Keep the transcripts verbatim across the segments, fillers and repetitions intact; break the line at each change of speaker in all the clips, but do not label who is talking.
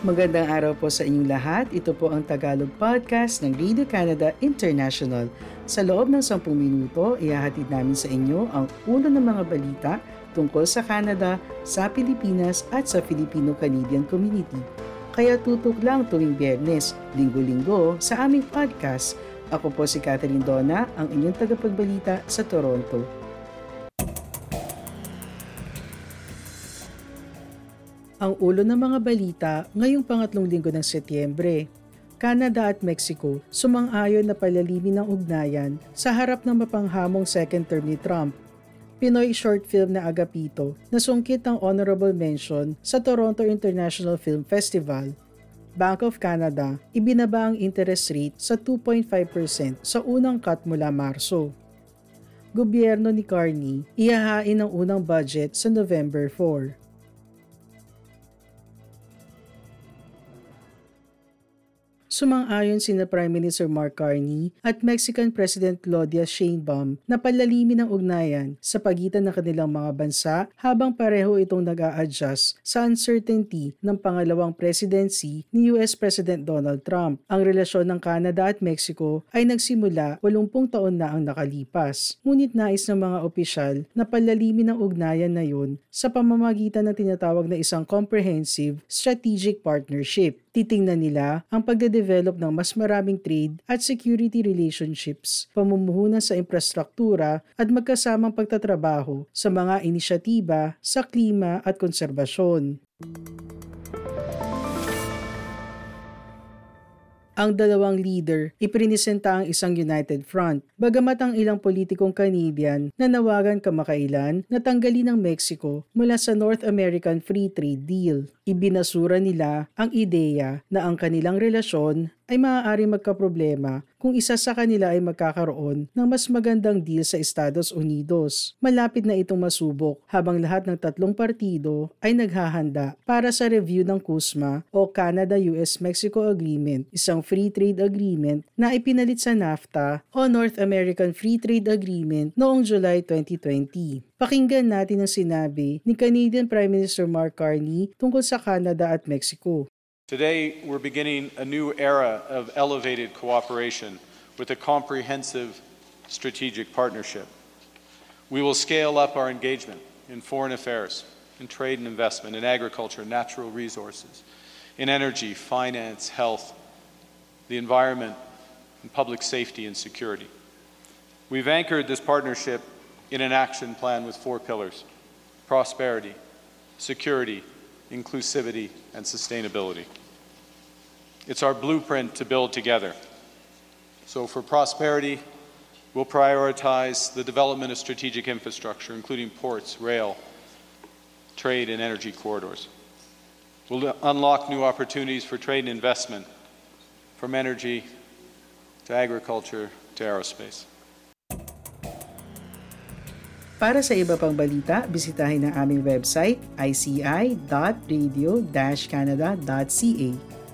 Magandang araw po sa inyong lahat. Ito po ang Tagalog Podcast ng Radio Canada International. Sa loob ng sampung minuto, ihahatid namin sa inyo ang ulo ng mga balita tungkol sa Canada, sa Pilipinas at sa Filipino-Canadian community. Kaya tutok lang tuwing Biyernes, Linggo-Linggo sa aming podcast. Ako po si Catherine Dona, ang inyong tagapagbalita sa Toronto. Ang ulo ng mga balita ngayong pangatlong linggo ng Setyembre. Canada at Mexico sumang-ayon na palalimin ng ugnayan sa harap ng mapanghamong second term ni Trump. Pinoy short film na Agapito na sungkit ng honorable mention sa Toronto International Film Festival. Bank of Canada ibinaba ang interest rate sa two point five percent sa unang cut mula Marso. Gobyerno ni Carney ihahain ang unang budget sa November fourth. Sumang-ayon sina Prime Minister Mark Carney at Mexican President Claudia Sheinbaum na palalimin ang ugnayan sa pagitan ng kanilang mga bansa habang pareho itong nag-a-adjust sa uncertainty ng pangalawang presidency ni U S President Donald Trump. Ang relasyon ng Canada at Mexico ay nagsimula walumpung taon na ang nakalipas. Ngunit nais ng mga opisyal na palalimin ang ugnayan na yun sa pamamagitan ng tinatawag na isang comprehensive strategic partnership. Titingnan nila ang pagde-develop ng mas maraming trade at security relationships, pamumuhunan sa infrastruktura at magkasamang pagtatrabaho sa mga inisyatiba sa klima at konserbasyon. Ang dalawang leader iprinisenta ang isang united front, bagamat ang ilang politikong Canadian na nawagan kamakailan na tanggalin ng Mexico mula sa North American Free Trade Deal. Ibinasura nila ang ideya na ang kanilang relasyon ay maaari magkaproblema kung isa sa kanila ay magkakaroon ng mas magandang deal sa Estados Unidos. Malapit na itong masubok habang lahat ng tatlong partido ay naghahanda para sa review ng C U S M A o Canada-U S-Mexico Agreement, isang free trade agreement na ipinalit sa NAFTA o North American Free Trade Agreement noong July twenty twenty. Pakinggan natin ang sinabi ni Canadian Prime Minister Mark Carney tungkol sa Canada at Mexico.
Today, we're beginning a new era of elevated cooperation with a comprehensive strategic partnership. We will scale up our engagement in foreign affairs, in trade and investment, in agriculture, natural resources, in energy, finance, health, the environment, and public safety and security. We've anchored this partnership in an action plan with four pillars: prosperity, security, inclusivity, and sustainability. It's our blueprint to build together. So for prosperity, we'll prioritize the development of strategic infrastructure, including ports, rail, trade, and energy corridors. We'll unlock new opportunities for trade and investment, from energy to agriculture to aerospace.
Para sa iba pang balita, bisitahin ang aming website i c i dot radio dash canada dot c a.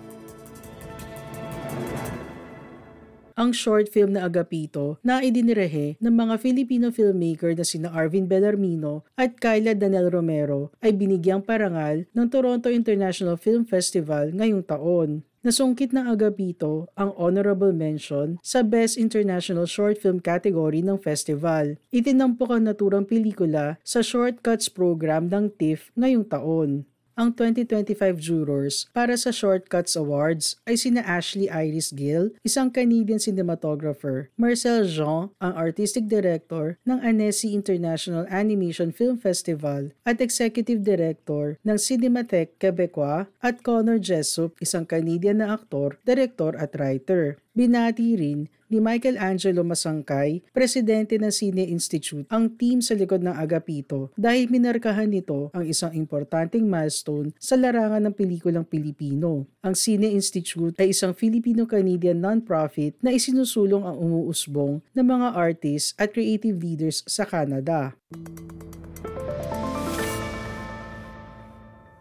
Ang short film na Agapito na idinirehe ng mga Filipino filmmaker na sina Arvin Bellarmino at Kyla Danel Romero ay binigyang parangal ng Toronto International Film Festival ngayong taon. Nasungkit ng Agapito ang honorable mention sa Best International Short Film category ng festival. Itinampok ang naturang pelikula sa Shortcuts program ng T I F F ngayong taon. Ang twenty twenty-five jurors para sa Shortcuts Awards ay sina Ashley Iris Gill, isang Canadian cinematographer, Marcel Jean, ang artistic director ng Annecy International Animation Film Festival at executive director ng Cinematheque Québécois, at Connor Jessup, isang Canadian na aktor, director at writer. Binati rin ni Michael Angelo Masangkay, presidente ng Cine Institute, ang team sa likod ng Agapito dahil minarkahan nito ang isang importanteng milestone sa larangan ng pelikulang Pilipino. Ang Cine Institute ay isang Filipino-Canadian non-profit na isinusulong ang umuusbong ng mga artists at creative leaders sa Canada.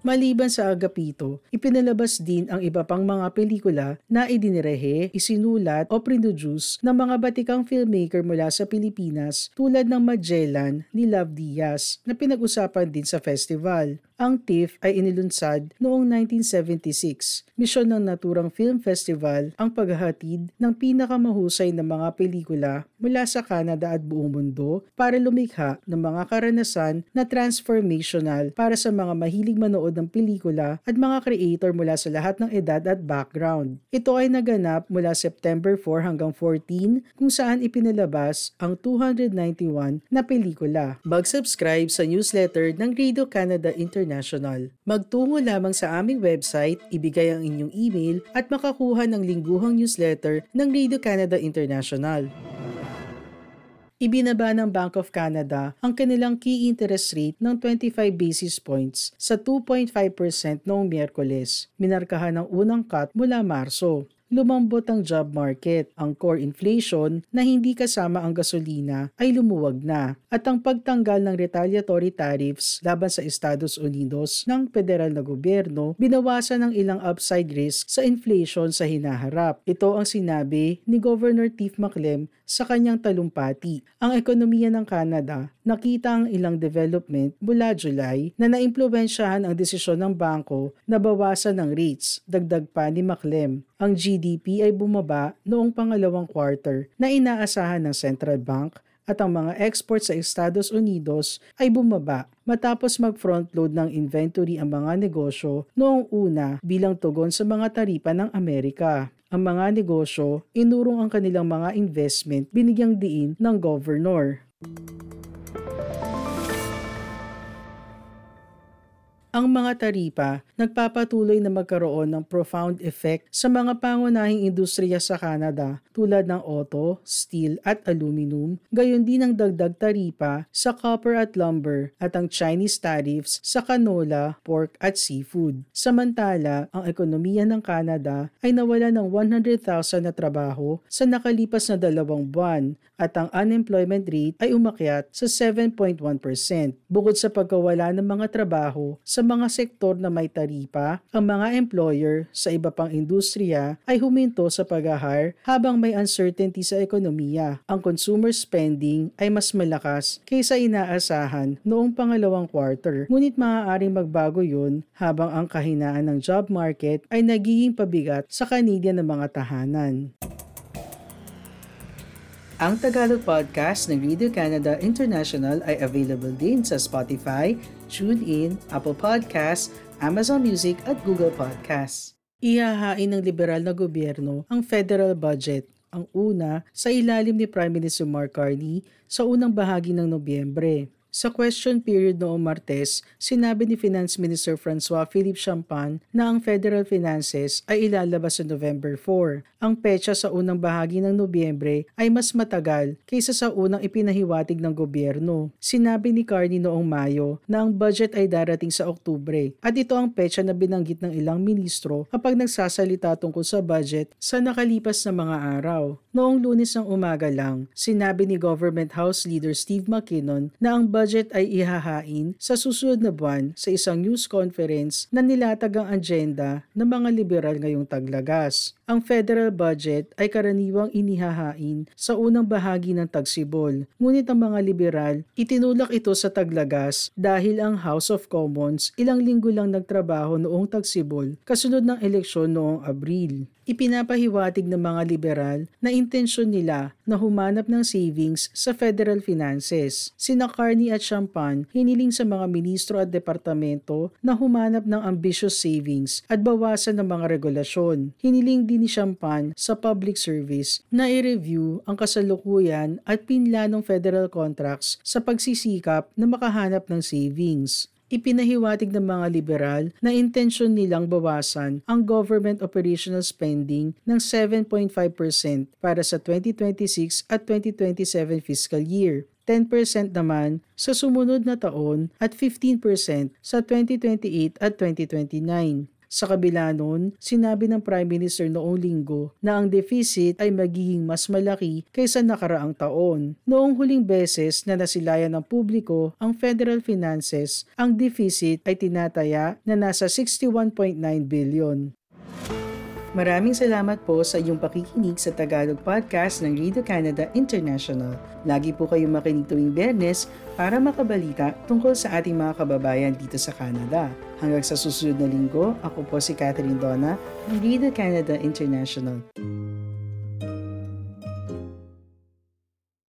Maliban sa Agapito, ipinalabas din ang iba pang mga pelikula na idinirehe, isinulat o produce ng mga batikang filmmaker mula sa Pilipinas tulad ng Magellan ni Love Diaz na pinag-usapan din sa festival. Ang T I F ay inilunsad noong nineteen seventy-six. Misyon ng Naturang Film Festival ang paghahatid ng pinakamahusay na mga pelikula mula sa Canada at buong mundo para lumikha ng mga karanasan na transformational para sa mga mahilig manood ng pelikula at mga creator mula sa lahat ng edad at background. Ito ay naganap mula September four hanggang fourteen kung saan ipinalabas ang two hundred ninety-one na pelikula. Mag-subscribe sa newsletter ng Radio Canada International. Magtungo lamang sa aming website, ibigay ang inyong email at makakuha ng lingguhang newsletter ng Radio Canada International. Ibinaba ng Bank of Canada ang kanilang key interest rate ng twenty-five basis points sa two point five percent noong Miyerkules, minarkahan ng unang cut mula Marso. Lumambot ang job market, ang core inflation na hindi kasama ang gasolina ay lumuwag na, at ang pagtanggal ng retaliatory tariffs laban sa Estados Unidos ng federal na gobyerno binawasan ng ilang upside risk sa inflation sa hinaharap. Ito ang sinabi ni Governor Tiff Macklem sa kanyang talumpati. Ang ekonomiya ng Canada nakita ang ilang development mula July na naimpluwensyahan ang desisyon ng bangko na bawasan ng rates. Dagdag pa ni Macklem, ang G D P ay bumaba noong pangalawang quarter na inaasahan ng central bank at ang mga exports sa Estados Unidos ay bumaba matapos mag-frontload ng inventory ang mga negosyo noong una bilang tugon sa mga taripa ng Amerika. Ang mga negosyo, inurong ang kanilang mga investment binigyang diin ng governor. Ang mga taripa nagpapatuloy na magkaroon ng profound effect sa mga pangunahing industriya sa Canada tulad ng auto, steel at aluminum, gayon din ang dagdag taripa sa copper at lumber at ang Chinese tariffs sa canola, pork at seafood. Samantala, ang ekonomiya ng Canada ay nawala ng one hundred thousand na trabaho sa nakalipas na dalawang buwan at ang unemployment rate ay umakyat sa seven point one percent. Bukod sa pagkawala ng mga trabaho sa mga sektor na may taripa, ang mga employer sa iba pang industriya ay huminto sa pag-hire habang may uncertainty sa ekonomiya. Ang consumer spending ay mas malakas kaysa inaasahan noong pangalawang quarter. Ngunit maaaring magbago yun habang ang kahinaan ng job market ay nagiging pabigat sa Canadian ng mga tahanan. Ang Tagalog podcast ng Radio Canada International ay available din sa Spotify, TuneIn, Apple Podcasts, Amazon Music at Google Podcasts. Ihahain ng liberal na gobyerno ang federal budget, ang una sa ilalim ni Prime Minister Mark Carney sa unang bahagi ng Nobyembre. Sa question period noong Martes, sinabi ni Finance Minister Francois Philippe Champagne na ang federal finances ay ilalabas sa November four. Ang petsa sa unang bahagi ng Nobyembre ay mas matagal kaysa sa unang ipinahiwatig ng gobyerno. Sinabi ni Carney noong Mayo na ang budget ay darating sa Oktubre at ito ang petsa na binanggit ng ilang ministro kapag nagsasalita tungkol sa budget sa nakalipas na mga araw. Noong Lunes ng umaga lang, sinabi ni Government House Leader Steve McKinnon na ang budget ay ihahain sa susunod na buwan sa isang news conference na nilatag ang agenda ng mga liberal ngayong taglagas. Ang federal budget ay karaniwang inihahain sa unang bahagi ng tagsibol, ngunit ang mga liberal itinulak ito sa taglagas dahil ang House of Commons ilang linggo lang nagtrabaho noong tagsibol kasunod ng eleksyon noong Abril. Ipinapahiwatig ng mga liberal na intensyon nila na humanap ng savings sa federal finances. Sina Carney at Champagne hiniling sa mga ministro at departamento na humanap ng ambitious savings at bawasan ng mga regulasyon. Hiniling din ni Champagne sa public service na i-review ang kasalukuyan at pinlanong federal contracts sa pagsisikap na makahanap ng savings. Ipinahiwatig ng mga liberal na intensyon nilang bawasan ang government operational spending ng seven point five percent para sa twenty twenty-six at twenty twenty-seven fiscal year, ten percent naman sa sumunod na taon at fifteen percent sa twenty twenty-eight at twenty twenty-nine. Sa kabila nun, sinabi ng Prime Minister noong linggo na ang deficit ay magiging mas malaki kaysa nakaraang taon. Noong huling beses na nasilayan ng publiko ang federal finances, ang deficit ay tinataya na nasa sixty-one point nine billion. Maraming salamat po sa iyong pakikinig sa Tagalog Podcast ng Radio Canada International. Lagi po kayong makinig tuwing Biyernes para makabalita tungkol sa ating mga kababayan dito sa Canada. Hanggang sa susunod na linggo, ako po si Catherine Donna ng Radio Canada International.